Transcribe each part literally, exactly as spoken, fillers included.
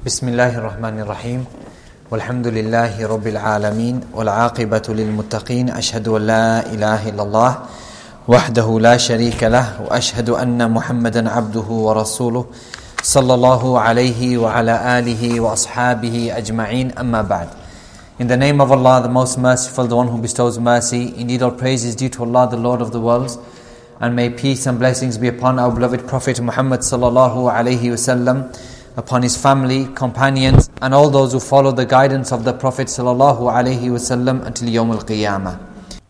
بسم الله الرحمن الرحيم والحمد لله رب العالمين والعاقبة للمتقين أشهد أن لا إله إلا الله وحده لا شريك له وأشهد أن محمدا عبده ورسوله صلى الله عليه وعلى آله وأصحابه أجمعين أما بعد. In the name of Allah, the most merciful, the one who bestows mercy, indeed all praise is due to Allah, the Lord of the worlds, and may peace and blessings be upon our beloved Prophet Muhammad sallallahu alaihi wasallam, upon his family, companions, and all those who follow the guidance of the Prophet sallallahu alaihi wasallam until Yawm al-Qiyamah.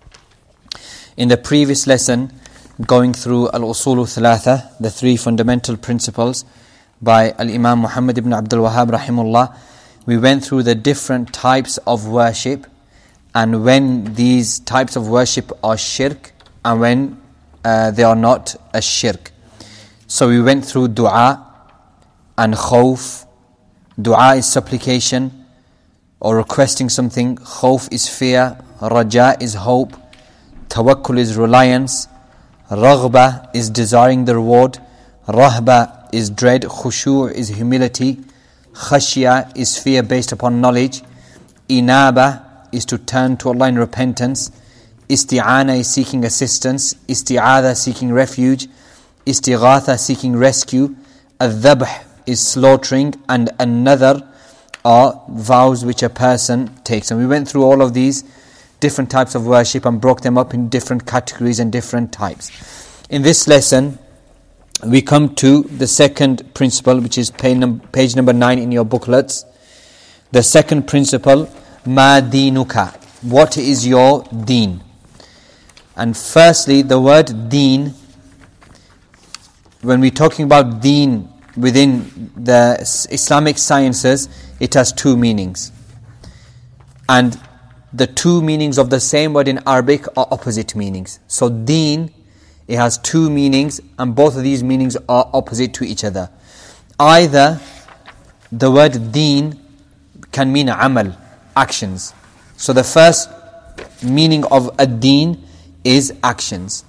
In the previous lesson, going through Al-Usul Thalatha, the three fundamental principles by Al-Imam Muhammad ibn Abdul Wahhab rahimullah, we went through the different types of worship and when these types of worship are shirk and when uh, they are not a shirk. So we went through dua and khawf. Dua is supplication or requesting something. Khawf is fear. Raja is hope. Tawakkul is reliance. Raghba is desiring the reward. Rahba is dread. Khushu' is humility. Khashya is fear based upon knowledge. Inaba is to turn to Allah in repentance. Isti'ana is seeking assistance. Isti'adha seeking refuge. Istighatha seeking rescue. Al-dhabh is slaughtering, and another are vows which a person takes. And we went through all of these different types of worship and broke them up in different categories and different types. In this lesson, we come to the second principle, which is page, num- page number nine in your booklets. The second principle, ma dinuka. What is your deen? And firstly, the word deen, when we're talking about deen within the Islamic sciences, it has two meanings. And the two meanings of the same word in Arabic are opposite meanings. So deen, it has two meanings, and both of these meanings are opposite to each other. Either the word deen can mean amal, actions. So the first meaning of a deen is actions.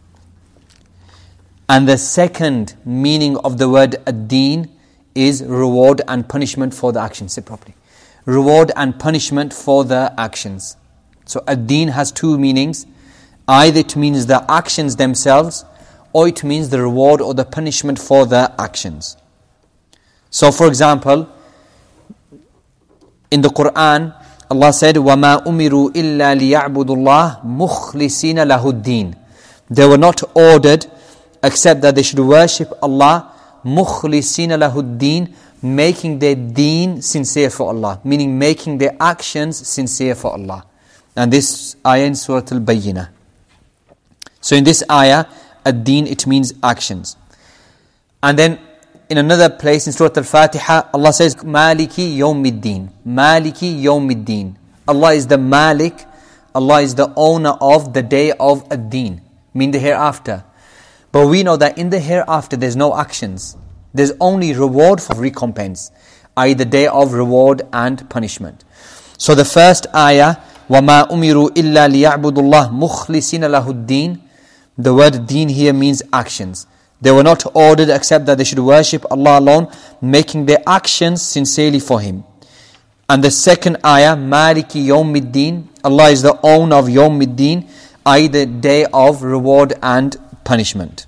And the second meaning of the word ad-deen is reward and punishment for the actions. Say properly. Reward and punishment for the actions. So ad-deen has two meanings. Either it means the actions themselves, or it means the reward or the punishment for the actions. So for example, in the Quran, Allah said, وَمَا أُمِرُوا إِلَّا لِيَعْبُدُوا اللَّهِ مُخْلِصِينَ لَهُ الدِّينَ. They were not ordered except that they should worship Allah مُخْلِصِينَ لَهُ الدِّينَ, making their deen sincere for Allah, meaning making their actions sincere for Allah. And this ayah in Surah Al-Bayyinah. So in this ayah, ad-deen, it means actions. And then in another place in Surah Al-Fatiha, Allah says, Maliki yawmiddin. Maliki yawmiddin. Allah is the Malik, Allah is the owner of the day of ad-deen, meaning the hereafter. But we know that in the hereafter there's no actions. There's only reward for recompense, that is the day of reward and punishment. So the first ayah, وَمَا أُمِرُوا إِلَّا لِيَعْبُدُوا اللَّهِ مُخْلِصِينَ لَهُ الدِّينَ. The word deen here means actions. They were not ordered except that they should worship Allah alone, making their actions sincerely for Him. And the second ayah, Maliki yawmiddin. Allah is the owner of yawmiddin, that is the day of reward and punishment.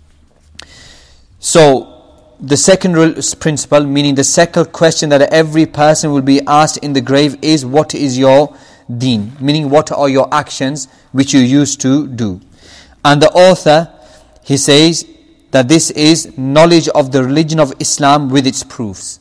So, the second principle, meaning the second question that every person will be asked in the grave is, what is your deen? Meaning, what are your actions which you used to do? And the author, he says that this is knowledge of the religion of Islam with its proofs.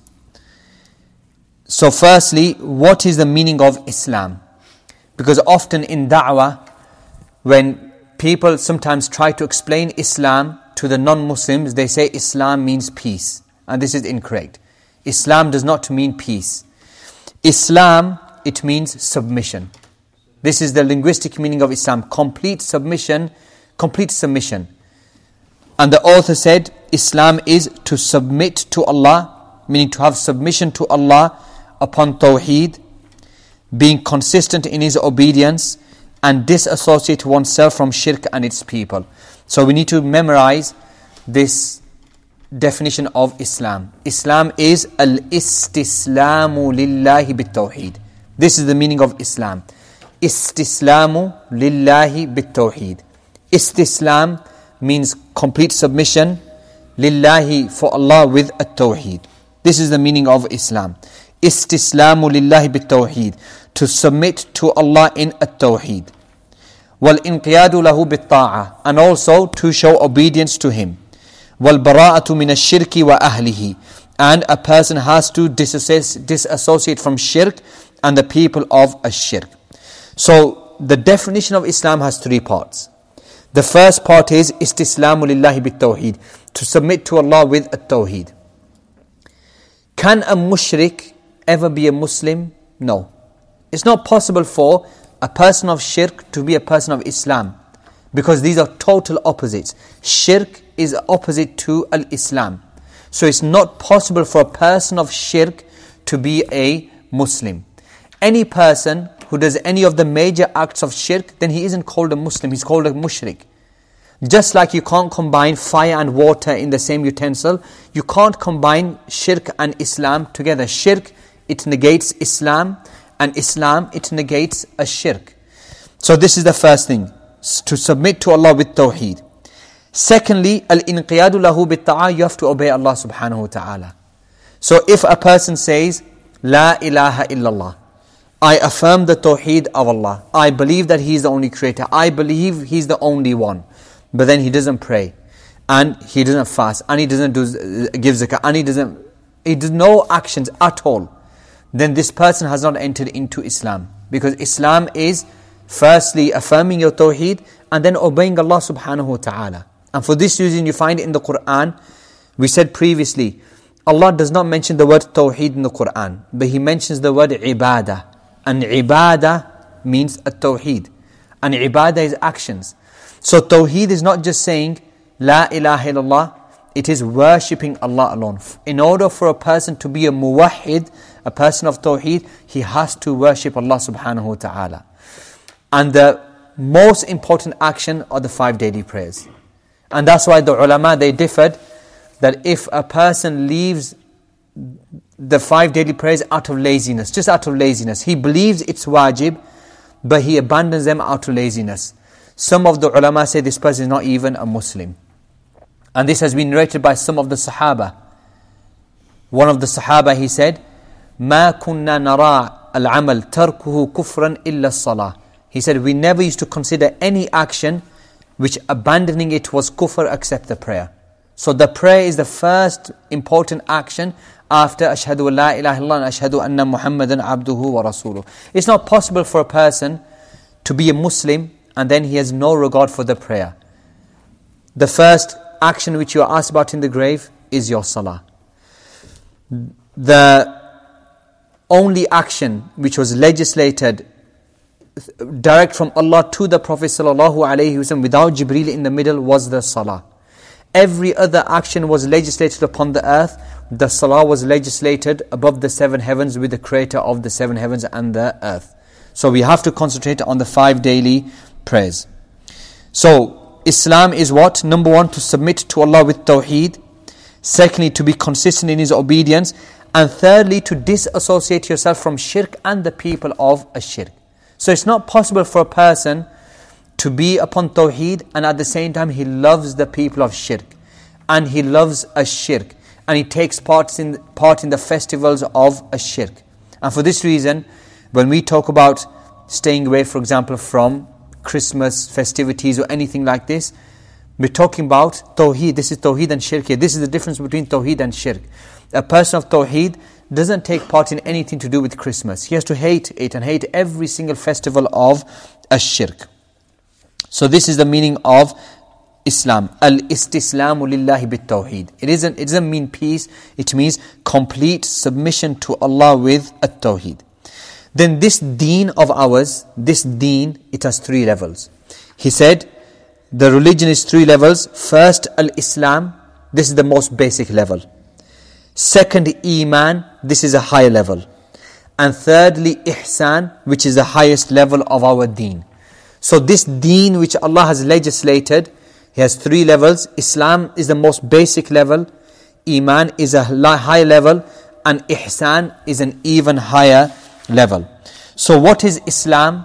So firstly, what is the meaning of Islam? Because often in da'wah, when people sometimes try to explain Islam to the non-Muslims, they say Islam means peace. And this is incorrect. Islam does not mean peace. Islam, it means submission. This is the linguistic meaning of Islam. Complete submission, complete submission. And the author said, Islam is to submit to Allah, meaning to have submission to Allah upon tawheed, being consistent in His obedience, and disassociate oneself from shirk and its people. So we need to memorize this definition of Islam. Islam is al-istislamu lillahi bit-tawheed. This is the meaning of Islam. Istislamu lillahi bit-tawheed. Istislam means complete submission, lillahi for Allah with at-tawheed. This is the meaning of Islam. Istislamu lillahi bit-tawheed, to submit to Allah in at-tawheed. وَالْإِنْقِيَادُ لَهُ بِالطَّاعَةِ, and also to show obedience to Him. وَالْبَرَاءَةُ مِنَ الشِّرْكِ وَأَهْلِهِ, and a person has to disassociate, disassociate from shirk and the people of a shirk. So the definition of Islam has three parts. The first part is istislamu lillahi bit-tawheed, to submit to Allah with at-tawheed. Can a mushrik ever be a Muslim? No. It's not possible for a person of shirk to be a person of Islam, because these are total opposites. Shirk is opposite to al-Islam. So it's not possible for a person of shirk to be a Muslim. Any person who does any of the major acts of shirk, then he isn't called a Muslim, he's called a mushrik. Just like you can't combine fire and water in the same utensil, you can't combine shirk and Islam together. Shirk, it negates Islam, and Islam, it negates a shirk. So this is the first thing, to submit to Allah with tawheed. Secondly, al-inqiyadu lahu bit-ta'a, you have to obey Allah subhanahu wa ta'ala. So if a person says, La ilaha illallah, I affirm the tawheed of Allah, I believe that He is the only creator, I believe He is the only one, but then he doesn't pray, and he doesn't fast, and he doesn't do give zakah, and he doesn't, he does no actions at all, then this person has not entered into Islam. Because Islam is firstly affirming your tawheed and then obeying Allah subhanahu wa ta'ala. And for this reason you find in the Quran, we said previously, Allah does not mention the word tawheed in the Quran, but He mentions the word ibadah. And ibadah means a tawheed, and ibadah is actions. So tawheed is not just saying La ilaha illallah, it is worshipping Allah alone. In order for a person to be a muwahhid, a person of tawheed, he has to worship Allah subhanahu wa ta'ala. And the most important action are the five daily prayers. And that's why the ulama, they differed, that if a person leaves the five daily prayers out of laziness, just out of laziness, he believes it's wajib, but he abandons them out of laziness, some of the ulama say this person is not even a Muslim. And this has been narrated by some of the Sahaba. One of the Sahaba, he said, مَا كُنَّا نَرَى الْعَمَلْ تَرْكُهُ كُفْرًا إِلَّا الصَّلَاةِ. He said, we never used to consider any action which abandoning it was kufr except the prayer. So the prayer is the first important action after ashhadu an la ilaha illallah and ashhadu anna Muhammadan abduhu wa rasuluh. It's not possible for a person to be a Muslim and then he has no regard for the prayer. The first action which you are asked about in the grave is your salah. The only action which was legislated direct from Allah to the Prophet sallallahu alaihi wasallam without Jibreel in the middle was the salah. Every other action was legislated upon the earth. The salah was legislated above the seven heavens with the creator of the seven heavens and the earth. So we have to concentrate on the five daily prayers. So Islam is what? Number one, to submit to Allah with tawheed. Secondly, to be consistent in His obedience. And thirdly, to disassociate yourself from shirk and the people of a shirk. So it's not possible for a person to be upon tawheed and at the same time he loves the people of shirk, and he loves a shirk, and he takes part in, part in the festivals of a shirk. And for this reason, when we talk about staying away, for example, from Christmas festivities or anything like this, we're talking about tawheed. This is tawheed and shirk here. This is the difference between tawheed and shirk. A person of tawheed doesn't take part in anything to do with Christmas. He has to hate it and hate every single festival of a shirk. So this is the meaning of Islam. Al-istislamu lillahi bit-tawheed. It isn't, it doesn't mean peace. It means complete submission to Allah with at-tawheed. Then this deen of ours, this deen, it has three levels. He said, the religion is three levels. First, al-Islam. This is the most basic level. Second, Iman. This is a higher level. And thirdly, Ihsan, which is the highest level of our deen. So this deen which Allah has legislated, He has three levels. Islam is the most basic level. Iman is a high level and Ihsan is an even higher level. So what is Islam?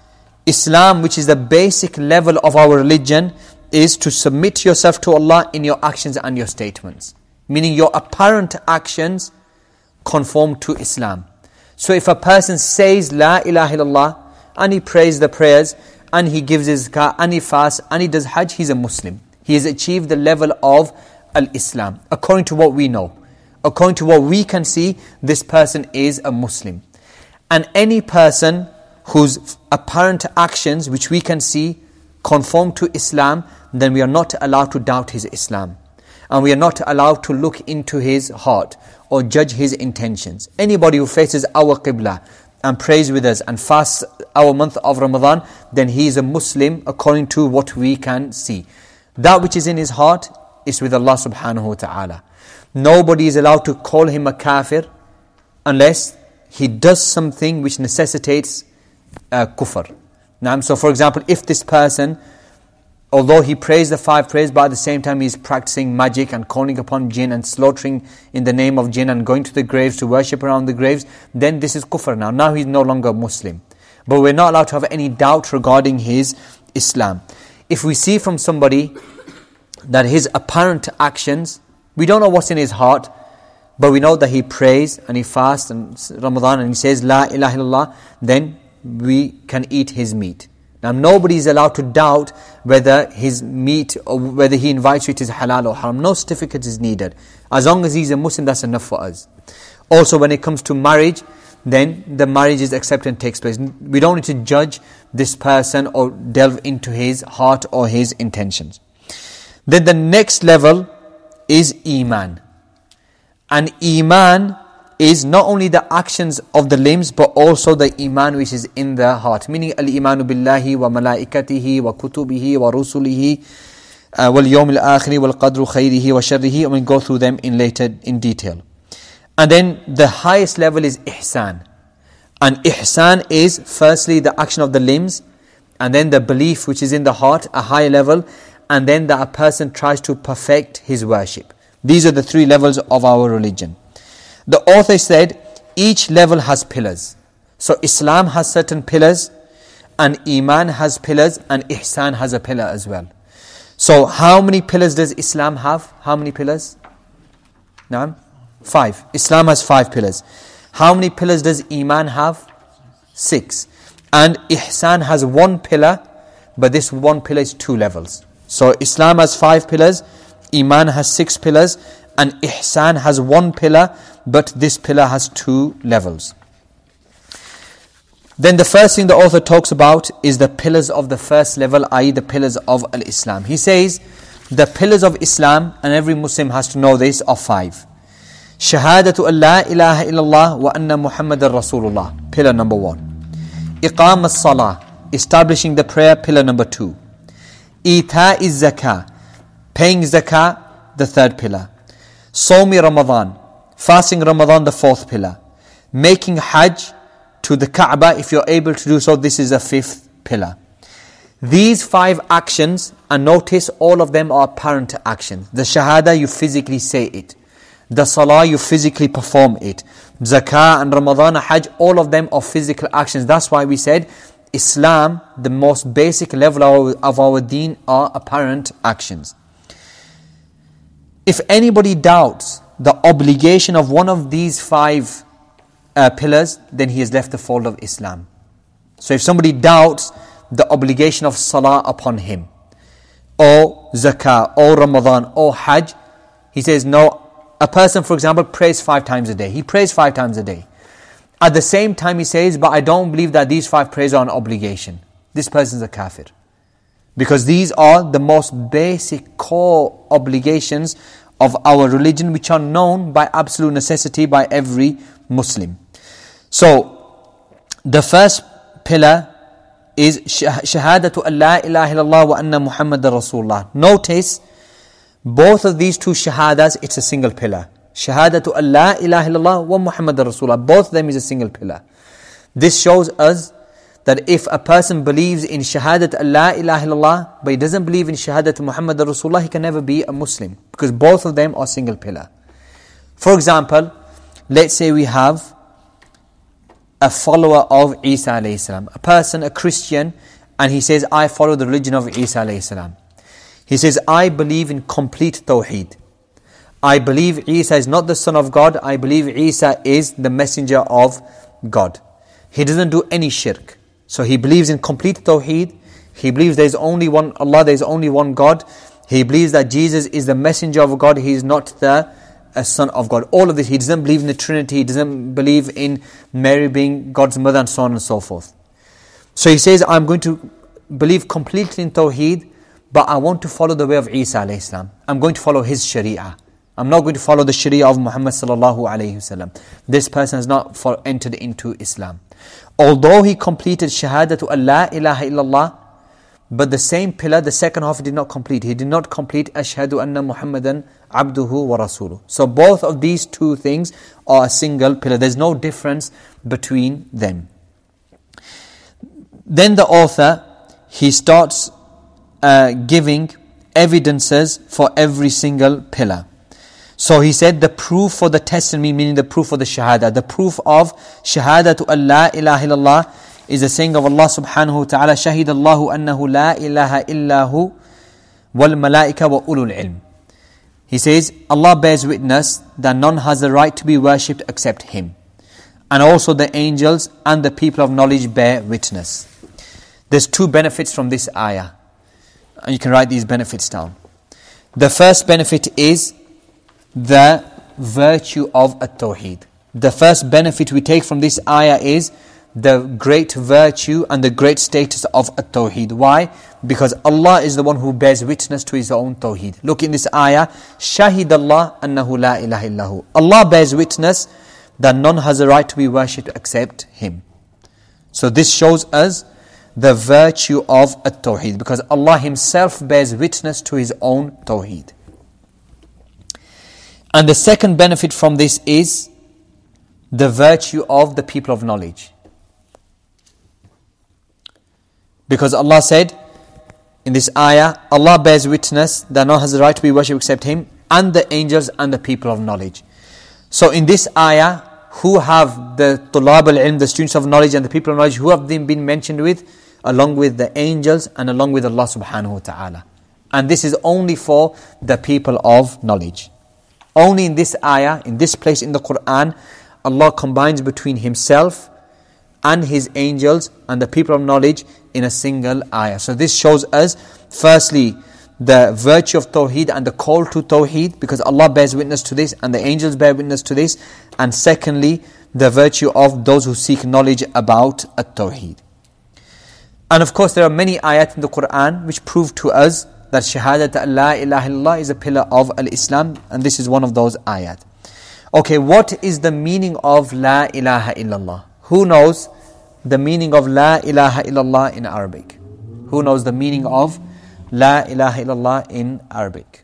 Islam, which is the basic level of our religion, is to submit yourself to Allah in your actions and your statements. Meaning your apparent actions conform to Islam. So if a person says La ilaha illallah and he prays the prayers and he gives his zakah and he fasts and he does Hajj, he's a Muslim. He has achieved the level of Al-Islam. According to what we know, according to what we can see, this person is a Muslim. And any person whose apparent actions, which we can see, conform to Islam, then we are not allowed to doubt his Islam. And we are not allowed to look into his heart or judge his intentions. Anybody who faces our Qibla and prays with us and fasts our month of Ramadan, then he is a Muslim according to what we can see. That which is in his heart is with Allah subhanahu wa ta'ala. Nobody is allowed to call him a kafir unless he does something which necessitates uh, kufr. Now, so for example, if this person, although he prays the five prayers, but at the same time he is practicing magic and calling upon jinn and slaughtering in the name of jinn and going to the graves to worship around the graves, then this is kufr now. Now he's no longer Muslim. But we're not allowed to have any doubt regarding his Islam. If we see from somebody that his apparent actions, we don't know what's in his heart, but we know that he prays and he fasts and Ramadan and he says La ilaha illallah, then we can eat his meat. Now nobody is allowed to doubt whether his meat or whether he invites you it is halal or haram. No certificate is needed. As long as he's a Muslim, that's enough for us. Also when it comes to marriage, then the marriage is accepted and takes place. We don't need to judge this person or delve into his heart or his intentions. Then the next level is Iman. And Iman is not only the actions of the limbs, but also the Iman which is in the heart. Meaning, Al-Imanu billahi wa malaikatihi wa kutubihi wa rusulihi uh, wal yawmil akhiri wal qadru khayrihi wa sharrihi. And we'll go through them in later in detail. And then the highest level is Ihsan. And Ihsan is firstly the action of the limbs, and then the belief which is in the heart, a high level, and then that a person tries to perfect his worship. These are the three levels of our religion. The author said each level has pillars. So Islam has certain pillars, and Iman has pillars, and Ihsan has a pillar as well. So how many pillars does Islam have? How many pillars? Naam? Five. Islam has five pillars. How many pillars does Iman have? Six. And Ihsan has one pillar, but this one pillar is two levels. So Islam has five pillars, Iman has six pillars, and Ihsan has one pillar, but this pillar has two levels. Then the first thing the author talks about is the pillars of the first level, that is the pillars of Al-Islam. He says the pillars of Islam, and every Muslim has to know this, are five. Shahadatu an la ilaha illallah wa anna Muhammadan Rasulullah, pillar number one. Iqam as-salah, establishing the prayer, pillar number two. Ita is zakah, paying zakah, the third pillar. Sawmi Ramadan, fasting Ramadan, the fourth pillar. Making Hajj to the Kaaba, if you're able to do so, this is a fifth pillar. These five actions, and notice all of them are apparent actions. The Shahada, you physically say it. The Salah, you physically perform it. Zakah and Ramadan, Hajj, all of them are physical actions. That's why we said Islam, the most basic level of, of our deen, are apparent actions. If anybody doubts the obligation of one of these five uh, pillars, then he has left the fold of Islam. So if somebody doubts the obligation of Salah upon him, or Zakah, or Ramadan, or Hajj, he says, no, a person, for example, prays five times a day. He prays five times a day. At the same time he says, but I don't believe that these five prayers are an obligation. This person is a kafir. Because these are the most basic core obligations of our religion, which are known by absolute necessity by every Muslim. So, the first pillar is Shahadatu an la ilaha illallah wa anna Muhammadan Rasulullah. Notice, both of these two shahadas, it's a single pillar. Shahadatu an la ilaha illallah wa Muhammadan Rasulullah. Both of them is a single pillar. This shows us that if a person believes in Shahadat an la ilaha illallah, but he doesn't believe in Shahadat Muhammadan Rasulullah, he can never be a Muslim. Because both of them are single pillar. For example, let's say we have a follower of Isa alayhi salam, a person, a Christian, and he says, I follow the religion of Isa alayhi salam. He says, I believe in complete tawheed. I believe Isa is not the son of God. I believe Isa is the messenger of God. He doesn't do any shirk. So he believes in complete tawheed. He believes there is only one Allah, there is only one God. He believes that Jesus is the messenger of God. He is not the uh, son of God. All of this. He doesn't believe in the Trinity. He doesn't believe in Mary being God's mother, and so on and so forth. So he says, I'm going to believe completely in tawheed, but I want to follow the way of Isa alayhi salam. I'm going to follow his sharia. I'm not going to follow the sharia of Muhammad sallallahu alayhi wasallam. This person has not for, entered into Islam. Although he completed shahadatu an la ilaha illallah, but the same pillar, the second half, he did not complete. He did not complete ashhadu anna Muhammadan abduhu wa rasuluh. So both of these two things are a single pillar. There's no difference between them. Then the author, he starts uh, giving evidences for every single pillar. So he said the proof for the testimony, meaning the proof for the shahada. The proof of shahadatu an la ilaha illallah is the saying of Allah subhanahu wa ta'ala, shahid Allahu annahu la ilaha illahu wal malaika wa ulul ilm. He says, Allah bears witness that none has the right to be worshipped except Him. And also the angels and the people of knowledge bear witness. There's two benefits from this ayah. And you can write these benefits down. The first benefit is the virtue of at-tawheed. The first benefit we take from this ayah is the great virtue and the great status of at-tawheed. Why? Because Allah is the one who bears witness to His own tawheed. Look in this ayah, shahid Allah annahu la ilaha illahu. Allah bears witness that none has a right to be worshipped except Him. So this shows us the virtue of at-tawheed, because Allah Himself bears witness to His own tawheed. And the second benefit from this is the virtue of the people of knowledge. Because Allah said in this ayah, Allah bears witness that none has the right to be worshipped except Him, and the angels and the people of knowledge. So in this ayah, who have the tulab al-ilm, the students of knowledge, and the people of knowledge, who have them been mentioned with? Along with the angels and along with Allah subhanahu wa ta'ala. And this is only for the people of knowledge. Only in this ayah, in this place in the Quran, Allah combines between Himself and His angels and the people of knowledge in a single ayah. So this shows us, firstly, the virtue of Tawheed and the call to Tawheed, because Allah bears witness to this and the angels bear witness to this. And secondly, the virtue of those who seek knowledge about at-Tawheed. And of course, there are many ayat in the Quran which prove to us that shahadat la ilaha illallah is a pillar of al-Islam, and this is one of those ayat. Okay, what is the meaning of la ilaha illallah? Who knows the meaning of la ilaha illallah in Arabic? Who knows the meaning of la ilaha illallah in Arabic?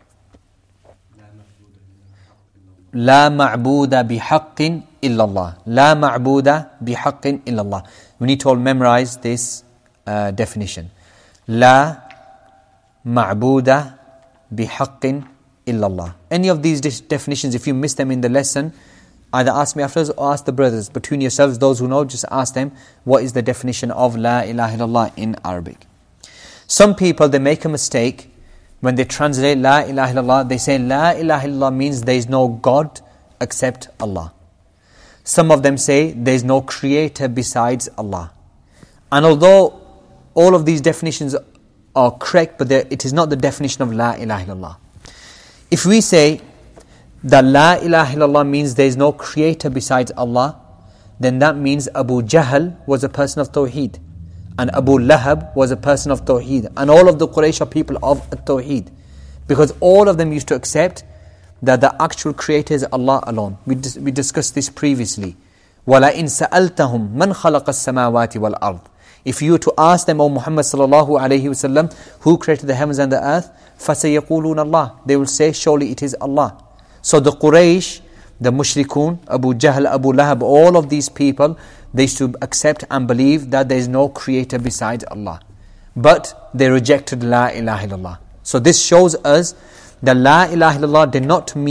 La ma'buda bihaqqin illallah. La ma'buda bihaqqin illallah. We need to all memorize this uh, definition. La ma'buda bihaqqin illallah. Any of these definitions, if you miss them in the lesson, either ask me afterwards or ask the brothers. Between yourselves, those who know, just ask them, what is the definition of la ilaha illallah in Arabic? Some people, they make a mistake when they translate la ilaha illallah. They say la ilaha illallah means there is no God except Allah. Some of them say there is no creator besides Allah. And although all of these definitions are correct, but it is not the definition of la ilaha illallah. If we say that la ilaha illallah means there is no creator besides Allah, then that means Abu Jahl was a person of Tawheed, and Abu Lahab was a person of Tawheed, and all of the Quraysh are people of Tawheed, because all of them used to accept that the actual creator is Allah alone. We, dis- we discussed this previously. وَلَئِن سَأَلْتَهُمْ مَنْ خَلَقَ السَّمَاوَاتِ وَالْأَرْضِ. If you were to ask them, O Muhammad sallallahu alayhi wasallam, who created the heavens and the earth, فَسَيَقُولُونَ اللَّهِ. They will say, surely it is Allah. So the Quraysh, the Mushrikun, Abu Jahl, Abu Lahab, all of these people, they used to accept and believe that there is no creator besides Allah. But they rejected la ilaha illallah. So this shows us that la ilaha illallah did not mean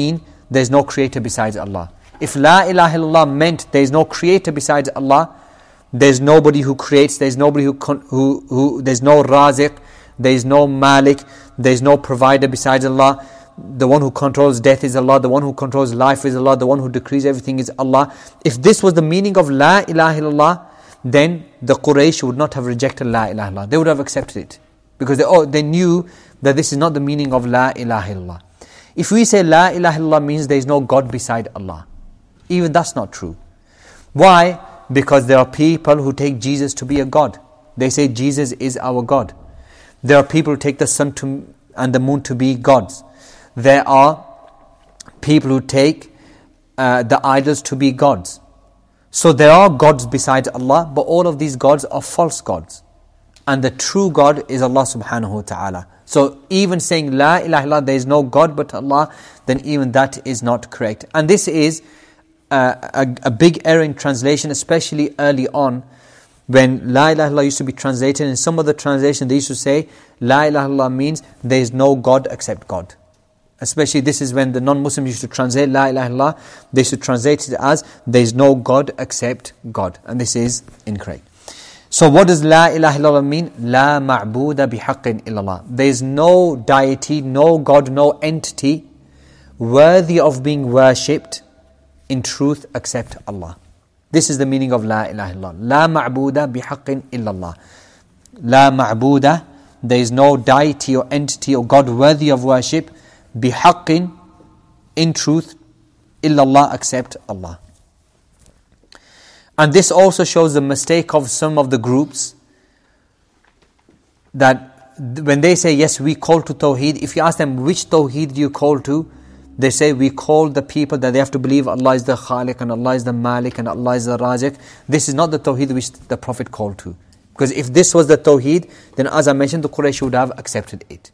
there is no creator besides Allah. If La ilaha illallah meant there is no creator besides Allah, there is nobody who creates, there is nobody who, who, who there is no Raziq, there is no Malik, there is no provider besides Allah. The one who controls death is Allah, the one who controls life is Allah, the one who decrees everything is Allah. If this was the meaning of La ilaha illallah, then the Quraysh would not have rejected La ilaha illallah. They would have accepted it. Because they, oh, they knew that this is not the meaning of La ilaha illallah. If we say La ilaha illallah means there is no God beside Allah, even that's not true. Why? Because there are people who take Jesus to be a God. They say Jesus is our God. There are people who take the sun to, and the moon to be gods. There are people who take uh, the idols to be gods. So there are gods besides Allah, but all of these gods are false gods. And the true God is Allah subhanahu wa ta'ala. So even saying La ilaha illallah, there is no God but Allah, then even that is not correct. And this is uh, a, a big error in translation, especially early on, when La ilaha illallah used to be translated. In some of the translations they used to say La ilaha illallah means there is no God except God. Especially this is when the non-Muslims used to translate La ilaha illallah, they used to translate it as there is no God except God. And this is incorrect. So what does La ilaha illallah mean? La ma'buda bihaqqin illallah. There is no deity, no God, no entity worthy of being worshipped in truth except Allah. This is the meaning of La ilaha illallah. La ma'buda bihaqqin illallah. La ma'buda, there is no deity or entity or God worthy of worship bihaqqin, in truth, illallah, except Allah. And this also shows the mistake of some of the groups, that when they say, yes, we call to Tawheed, if you ask them, which Tawheed do you call to? They say, we call the people that they have to believe Allah is the Khaliq and Allah is the Malik and Allah is the Raziq. This is not the Tawheed which the Prophet called to. Because if this was the Tawheed, then as I mentioned, the Quraysh would have accepted it.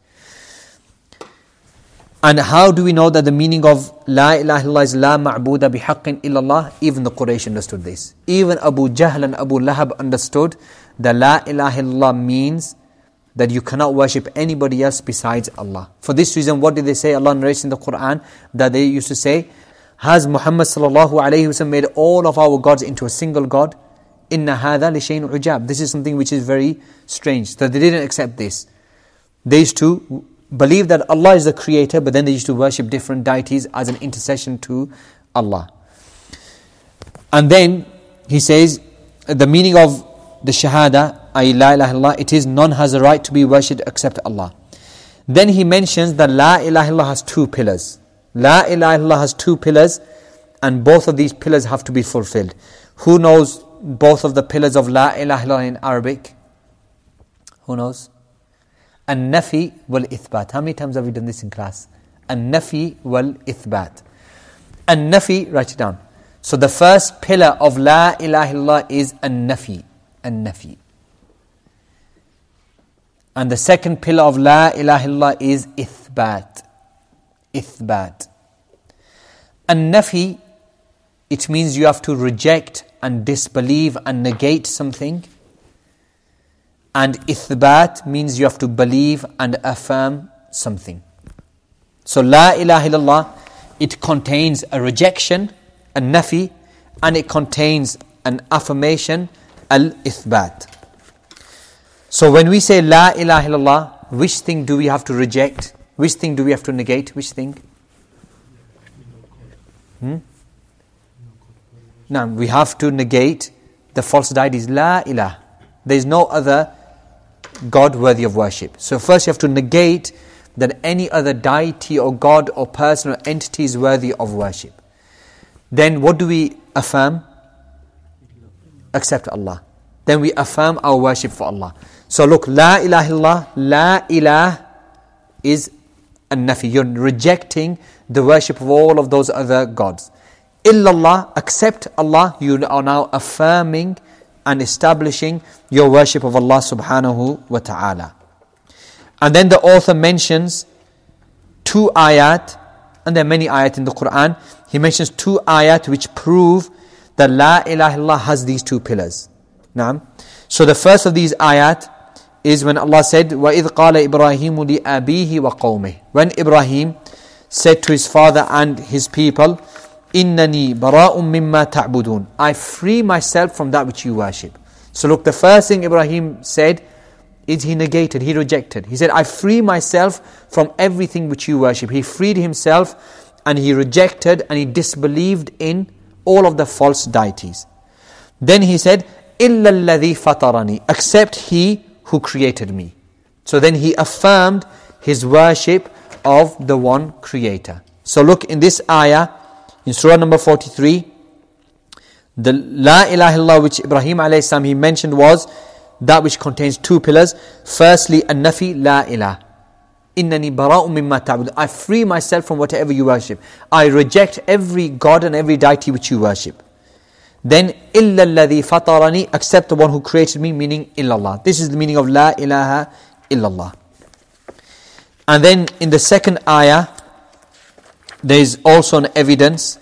And how do we know that the meaning of La ilaha illallah is La ma'buda bihaqqin illallah? Even the Quraysh understood this. Even Abu Jahl and Abu Lahab understood that La ilaha illallah means that you cannot worship anybody else besides Allah. For this reason, what did they say? Allah narrates in the Quran that they used to say, has Muhammad sallallahu alayhi wa sallam made all of our gods into a single God? Inna hadha li shay'in ujab. This is something which is very strange. So they didn't accept this. They used to believe that Allah is the creator, but then they used to worship different deities as an intercession to Allah. And then he says, the meaning of the Shahada, ay La ilaha illallah, it is none has a right to be worshipped except Allah. Then he mentions that La ilaha illallah has two pillars. La ilaha illallah has two pillars, and both of these pillars have to be fulfilled. Who knows both of the pillars of La ilaha illallah in Arabic? Who knows? An-nafi wal-ithbat. How many times have we done this in class? An-nafi wal-ithbat. An-nafi, write it down. So the first pillar of La ilaha illallah is An-nafi. An-nafi. And the second pillar of La ilaha illallah is Ithbat. Ithbat. An-nafi, it means you have to reject and disbelieve and negate something. And ithbat means you have to believe and affirm something. So La ilaha illallah, it contains a rejection, a nafi, and it contains an affirmation, al-ithbat. So when we say La ilaha illallah, which thing do we have to reject? Which thing do we have to negate? Which thing? Hmm? Now we have to negate the false deities. La ilaha. There is no other God worthy of worship. So first you have to negate that any other deity or God or person or entity is worthy of worship. Then what do we affirm? Except Allah. Then we affirm our worship for Allah. So look, La ilaha illallah, La ilah is an-nafi. You're rejecting the worship of all of those other gods. Illallah, except Allah, you are now affirming and establishing your worship of Allah subhanahu wa ta'ala. And then the author mentions two ayat, and there are many ayat in the Quran. He mentions two ayat which prove that La ilaha illallah has these two pillars. Naam. So the first of these ayat is when Allah said, وَإِذْ قَالَ إِبْرَاهِيمُ لِأَبِيهِ وَقَوْمِهِ. When Ibrahim said to his father and his people, Innani bara'un mimma ta'budun. I free myself from that which you worship. So look, the first thing Ibrahim said is he negated, he rejected. He said, I free myself from everything which you worship. He freed himself and he rejected and he disbelieved in all of the false deities. Then he said, Illa alladhi fatarani, except he who created me. So then he affirmed his worship of the one creator. So look in this ayah, in surah number forty-three, the La ilaha illallah which Ibrahim alayhi salam he mentioned was that which contains two pillars. Firstly, an-nafi, la ilah. Innani bara'un mimma ta'bud. I free myself from whatever you worship. I reject every god and every deity which you worship. Then, illa alladhi fatarani, except the one who created me, meaning illallah. This is the meaning of la ilaha illallah. And then in the second ayah, there is also an evidence,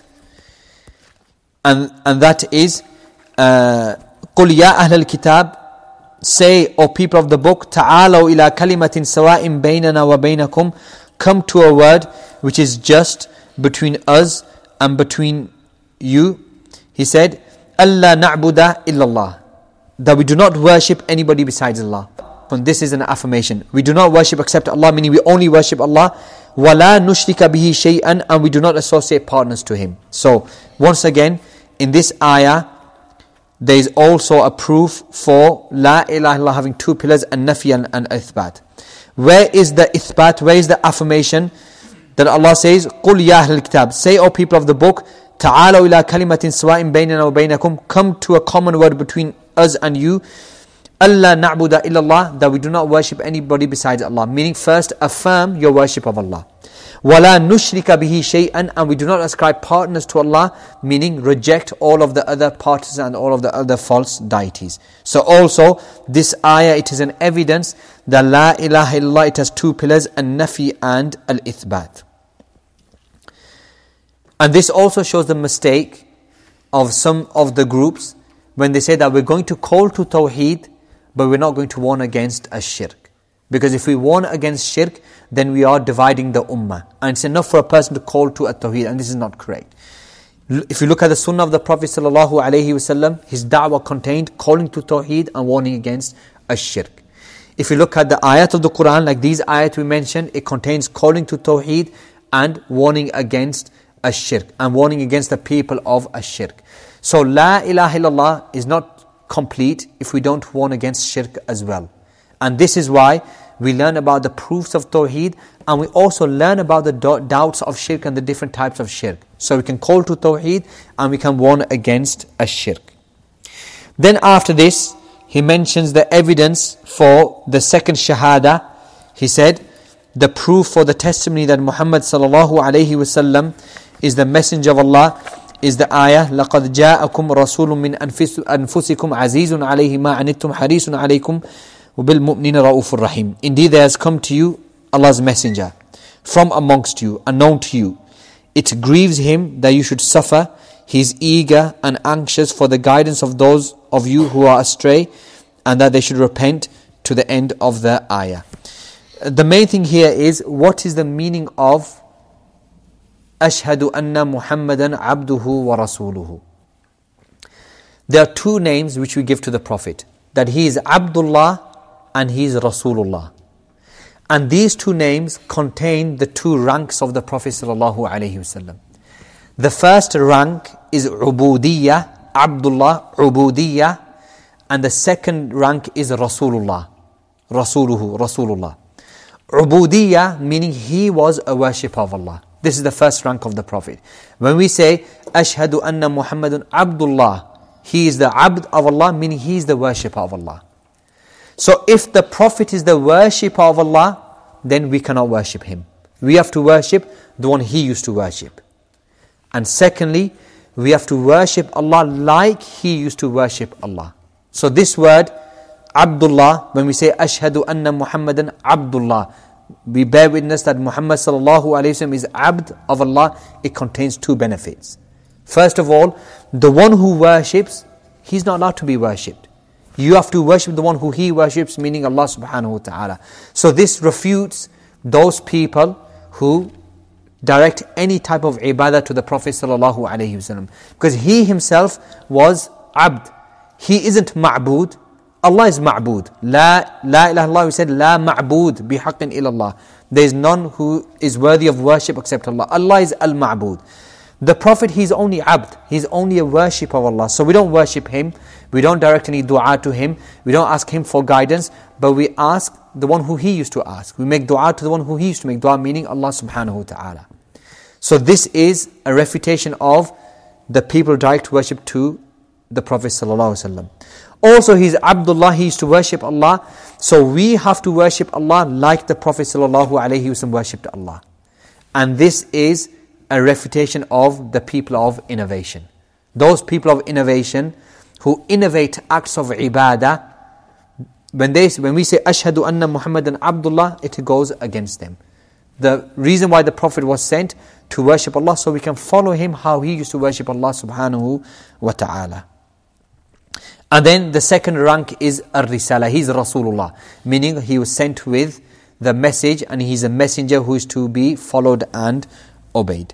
and and that is, uh, قُلْ يَا أَهْلَ الْكِتَابِ, say, O people of the book, تَعَالَوْا إِلَى كَلِمَةٍ سَوَاءٍ بَيْنَنَا وَبَيْنَكُمْ, come to a word which is just between us and between you. He said, أَلَّا نَعْبُدَ إِلَّا اللَّهِ, that we do not worship anybody besides Allah. And this is an affirmation. We do not worship except Allah, meaning we only worship Allah. وَلَا نُشْرِكَ بِهِ شَيْئًا, and we do not associate partners to Him. So, once again, in this ayah, there is also a proof for La ilaha illallah having two pillars, an-nafi and, and ithbat. Where is the ithbat? Where is the affirmation? That Allah says, قُلْ يَا أَهْلَ الْكِتَابِ, say, O people of the book, تَعَالَوْا إِلَى كَلِمَةٍ سَوَاءٍ بَيْنَنَا وَبَيْنَكُمْ, come to a common word between us and you. Allah na'budu illallah, that we do not worship anybody besides Allah. Meaning, first affirm your worship of Allah. Wala nushrika bihi shay'an, and we do not ascribe partners to Allah, meaning reject all of the other parties and all of the other false deities. So also, this ayah, it is an evidence that la ilaha illallah, it has two pillars, an-nafi and al-ithbat. And this also shows the mistake of some of the groups when they say that we're going to call to Tawheed, but we're not going to warn against a shirk. Because if we warn against shirk, then we are dividing the ummah. And it's enough for a person to call to a Tawheed, and this is not correct. If you look at the sunnah of the Prophet sallallahu alaihi wasallam, his da'wah contained calling to Tawheed and warning against a shirk. If you look at the ayat of the Quran, like these ayat we mentioned, it contains calling to Tawheed and warning against a shirk, and warning against the people of a shirk. So La ilaha illallah is not complete if we don't warn against shirk as well. And this is why we learn about the proofs of Tawheed, and we also learn about the do- doubts of shirk and the different types of shirk. So we can call to Tawheed and we can warn against a shirk. Then after this, he mentions the evidence for the second shahada. He said, the proof for the testimony that Muhammad sallallahu alayhi wasallam is the messenger of Allah is the ayah, لَقَدْ جَاءَكُمْ رَسُولٌ مِّنْ أَنفُسِكُمْ عَزِيزٌ عَلَيْهِ مَا عَنِتُّمْ حَرِيصٌ عَلَيْكُمْ وَبِالْمُؤْمِنِينَ رَؤُوفٌ رَحِيمٌ. Indeed, there has come to you Allah's messenger from amongst you, unknown to you. It grieves him that you should suffer. He is eager and anxious for the guidance of those of you who are astray, and that they should repent, to the end of the ayah. The main thing here is, what is the meaning of Ashhadu anna Muhammadan abduhu wa rasuluhu? There are two names which we give to the Prophet, that he is Abdullah and he is Rasulullah. And these two names contain the two ranks of the Prophet sallallahu alaihi wasallam. The first rank is Ubudiyya, Abdullah, Ubudiyya, and the second rank is Rasulullah, Rasuluhu, Rasulullah. Ubudiyya meaning he was a worshipper of Allah. This is the first rank of the Prophet. When we say, Ashhadu anna Muhammadun Abdullah, he is the Abd of Allah, meaning he is the worshipper of Allah. So if the Prophet is the worshipper of Allah, then we cannot worship him. We have to worship the one he used to worship. And secondly, we have to worship Allah like he used to worship Allah. So this word, Abdullah, when we say, Ashhadu anna Muhammadan Abdullah, we bear witness that Muhammad sallallahu alayhi wa sallam is Abd of Allah. It contains two benefits. First of all, the one who worships, he's not allowed to be worshipped. You have to worship the one who he worships, meaning Allah subhanahu wa ta'ala. So this refutes those people who direct any type of ibadah to the Prophet sallallahu alaihi wasallam, because he himself was abd. He isn't ma'bud. Allah is ma'bud. La, la ilaha illallah, we said, la ma'bud bihaqqin illallah. There is none who is worthy of worship except Allah. Allah is al-ma'bud. The Prophet, he's only abd. He's only a worship of Allah. So we don't worship him. We don't direct any dua to him. We don't ask him for guidance. But we ask the one who he used to ask. We make dua to the one who he used to make dua, meaning Allah subhanahu wa ta'ala. So this is a refutation of the people direct worship to the Prophet sallallahu alaihi wasallam. Also, he's Abdullah, he used to worship Allah. So we have to worship Allah like the Prophet sallallahu alaihi wasallam worshipped Allah. And this is a refutation of the people of innovation. Those people of innovation who innovate acts of ibadah, when they when we say Ashhadu anna Muhammadan Abdullah, it goes against them. The reason why the Prophet was sent to worship Allah, so we can follow him how he used to worship Allah subhanahu wa ta'ala. And then the second rank is Ar-Risala. He's Rasulullah, meaning he was sent with the message and he's a messenger who is to be followed and obeyed.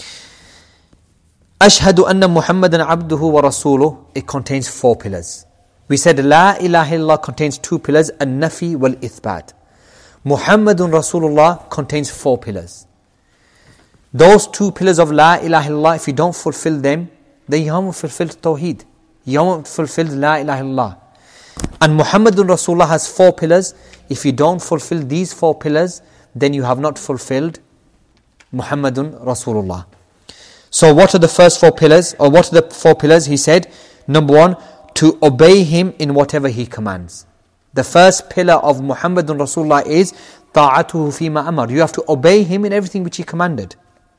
Ashhadu anna Muhammadan abduhu wa rasuluh, it contains four pillars. We said La ilaha illallah contains two pillars, An-Nafi wal-Ithbat. Muhammadun Rasulullah contains four pillars. Those two pillars of La ilaha illallah, if you don't fulfill them, then you haven't fulfilled Tawheed. You haven't fulfilled La ilaha illallah. And Muhammadun Rasulullah has four pillars. If you don't fulfill these four pillars, then you have not fulfilled Muhammadun Rasulullah. So what are the first four pillars? Or what are the four pillars? He said, number one, to obey him in whatever he commands. The first pillar of Muhammadun Rasulullah is ta'atuhu fima amar. You have to obey him in everything which he commanded.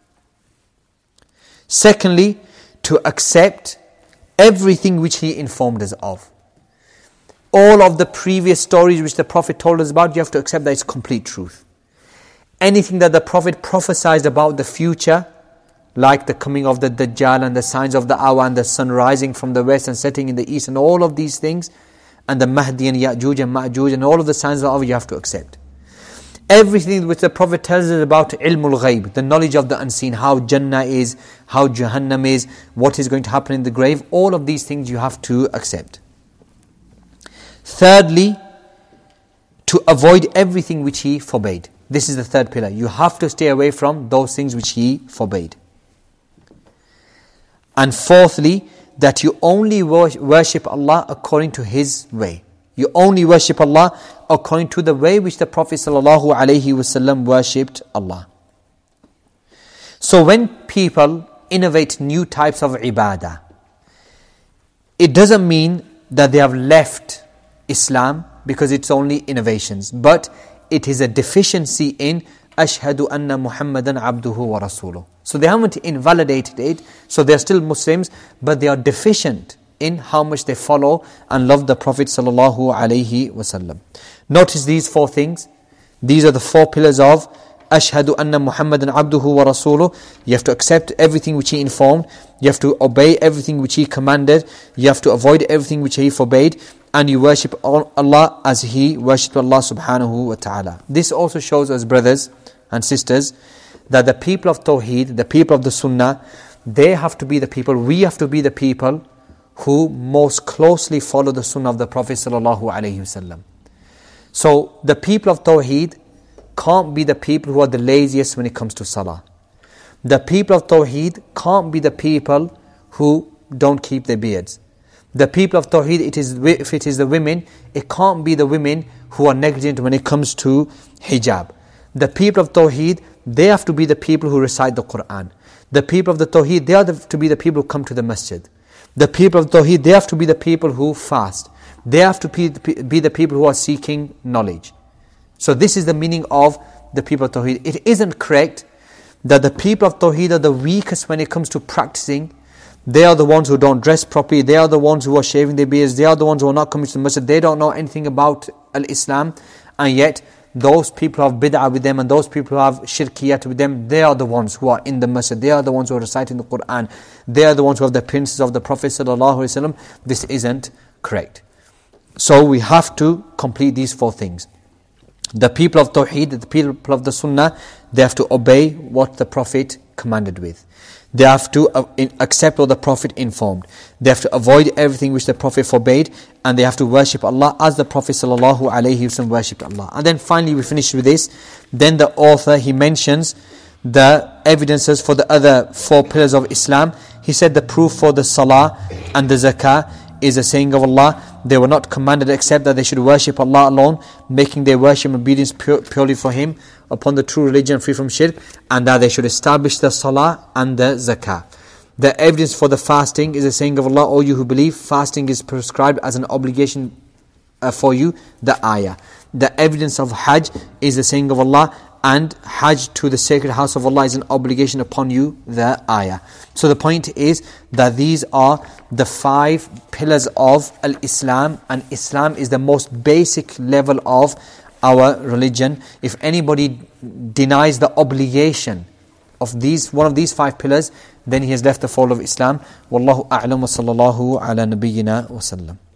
Secondly, to accept everything which he informed us of. All of the previous stories which the Prophet told us about, you have to accept that it's complete truth. Anything that the Prophet prophesied about the future, like the coming of the Dajjal and the signs of the hour and the sun rising from the west and setting in the east and all of these things, and the Mahdi and Ya'juj and Ma'juj and all of the signs of the hour, you have to accept. Everything which the Prophet tells us about ilmul ghaib, the knowledge of the unseen, how Jannah is, how Jahannam is, what is going to happen in the grave, all of these things you have to accept. Thirdly, to avoid everything which he forbade. This is the third pillar. You have to stay away from those things which he forbade. And fourthly, that you only worship Allah according to his way. You only worship Allah according to the way which the Prophet sallallahu alaihi wasallam worshipped Allah. So when people innovate new types of ibadah, it doesn't mean that they have left Islam because it's only innovations, but it is a deficiency in Ashhadu anna Muhammadan abduhu wa rasuluh. So they haven't invalidated it, so they are still Muslims, but they are deficient in how much they follow and love the Prophet sallallahu alaihi wasallam. Notice these four things. These are the four pillars of Ashhadu anna Muhammadan abduhu wa rasuluh. You have to accept everything which he informed. You have to obey everything which he commanded. You have to avoid everything which he forbade. And you worship Allah as he worshipped Allah subhanahu wa ta'ala. This also shows us, brothers and sisters, that the people of Tawheed, the people of the Sunnah, they have to be the people, we have to be the people who most closely follow the Sunnah of the Prophet sallallahu alaihi wasallam. So the people of Tawheed can't be the people who are the laziest when it comes to Salah. The people of Tawheed can't be the people who don't keep their beards. The people of Tawheed, it is, if it is the women, it can't be the women who are negligent when it comes to hijab. The people of Tawheed, they have to be the people who recite the Qur'an. The people of the Tawheed, they are the, to be the people who come to the masjid. The people of Tawheed, they have to be the people who fast. They have to be, be the people who are seeking knowledge. So this is the meaning of the people of Tawheed. It isn't correct that the people of Tawheed are the weakest when it comes to practicing. They are the ones who don't dress properly. They are the ones who are shaving their beards. They are the ones who are not coming to the masjid. They don't know anything about al-Islam. And yet, those people who have bid'ah with them and those people who have shirkiyat with them, they are the ones who are in the masjid. They are the ones who are reciting the Qur'an. They are the ones who have the appearances of the Prophet sallallahu alaihi wasallam. This isn't correct. So we have to complete these four things. The people of Tawheed, the people of the Sunnah, they have to obey what the Prophet commanded with. They have to accept what the Prophet informed. They have to avoid everything which the Prophet forbade, and they have to worship Allah as the Prophet sallallahu alaihi wasallam worshipped Allah. And then finally we finish with this. Then the author, he mentions the evidences for the other four pillars of Islam. He said the proof for the Salah and the Zakah is the saying of Allah, they were not commanded except that they should worship Allah alone, making their worship and obedience pure, purely for Him, upon the true religion free from shirk, and that they should establish the Salah and the Zakah. The evidence for the fasting is the saying of Allah, O you who believe, fasting is prescribed as an obligation uh, for you, the ayah. The evidence of Hajj is the saying of Allah, and Hajj to the sacred house of Allah is an obligation upon you, the ayah. So the point is that these are the five pillars of Al-Islam, and Islam is the most basic level of our religion. If anybody denies the obligation of these, one of these five pillars, then he has left the fold of Islam. Wallahu a'lam wa sallallahu ala nabiyyina wa sallam.